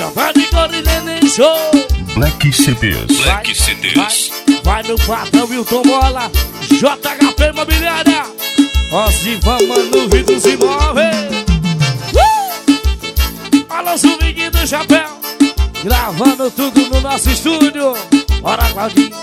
Chapéu de couro e neném show. Black CDs. Black CDs. Vai meu patrão Wilton Bola, JHP Imobiliária, Osivan Mano Vidros Imóveis. Alô, Zumiguinho do Chapéu, gravando tudo no nosso estúdio. Bora, Claudinho.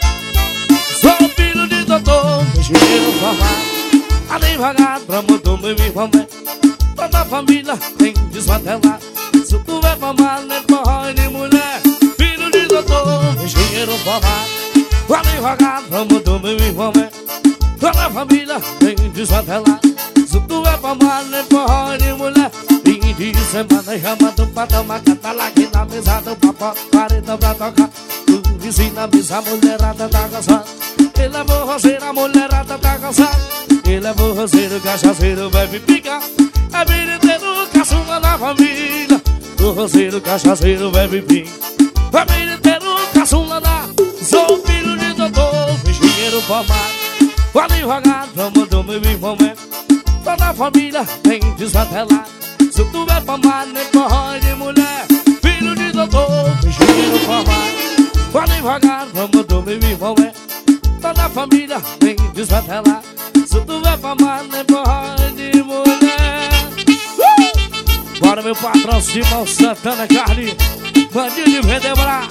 Sou filho de doutor, engenheiro formado, advogado, promotor, meu irmão é. Toda a família tem desmantelado. Se tu é formado, nem forró nem mulher. Filho de doutor, engenheiro formado, advogado, promotor, meu irmão é. Toda a família tem desmantelado. Se tu é formado, nem forró nem mulher. Fim de semana chamando pra tomar cantar aqui na mesa do papo, 40 pra tocar. Tu ensina a mesa, a mulherada tá gostando. Ele é borroceiro, a mulherada tá gostando. Ele é borroceiro, cachaceiro, bebe pica. É bilheteiro, caçula da família. Borroceiro, cachaceiro, bebe pica. É bilheteiro, caçula da. Sou filho de doutor, engenheiro formado, advogado, promotor, meu irmão é. Toda a família tem desmantelado. Se tu é formado, nem forró de mulher. Filho de doutor, engenheiro formado, advogado, promotor, meu irmão é. Toda a família tem desmantelado. Se tu é formado, nem forró de mulher. Bora meu patrão Simão Santana Carne, bandido de Vendebra.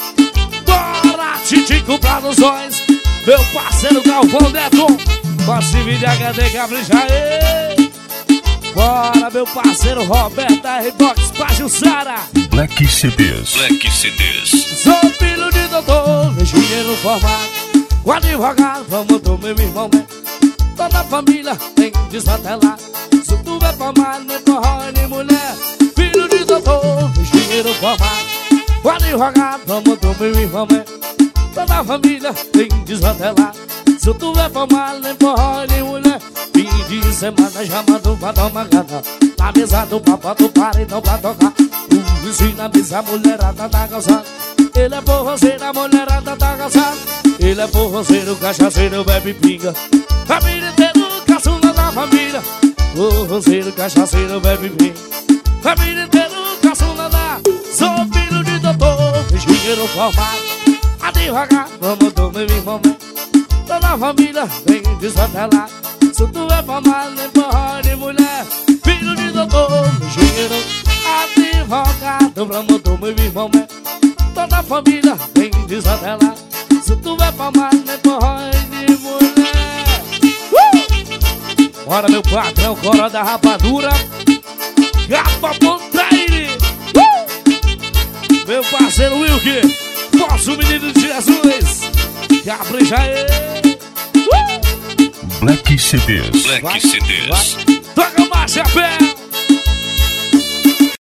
Bora Titico Produções, meu parceiro Galvão Neto, nosso vídeo HD Capricha aí. Bora meu parceiro Roberto R-Box Pajussara. Black CDs. Black CDs. Sou filho de doutor, engenheiro formado, advogado, promotor, meu irmão é. Toda a família tem desmantelado. Se tu é formado, nem forró nem mulher. Filho de doutor, engenheiro formado, advogado, promotor, meu irmão é. Toda a família tem desmantelado. Se tu é formado, nem forró nem mulher. Fim de semana chamando pra tomar cana. Na mesa do papo, do paredão pra tocar. O vizinho na mesa, a mulherada tá gozando. Ele é forroceiro, a mulherada tá gozando. Ele é forroceiro, cachaceiro, bebe pinga. Família inteira, caçula da família. Forroceiro, cachaceiro, bebe pinga. Família inteira, caçula da. Sou filho de doutor, engenheiro formado, advogado, promotor, meu irmão é. Toda a família vem desmantelar. Se tu é formado, nem forró nem mulher. Filho de doutor, engenheiro, advogado, promotor, meu irmão é. Toda a família vem desmantelar. Se tu é formado, nem forró nem mulher. Bora meu patrão, Cora da Rapadura, Gapa Pontraire. Meu parceiro Wilke, nosso menino de Jesus, capricha aí. Black CDs. Black CDs. Toca mais chapéu.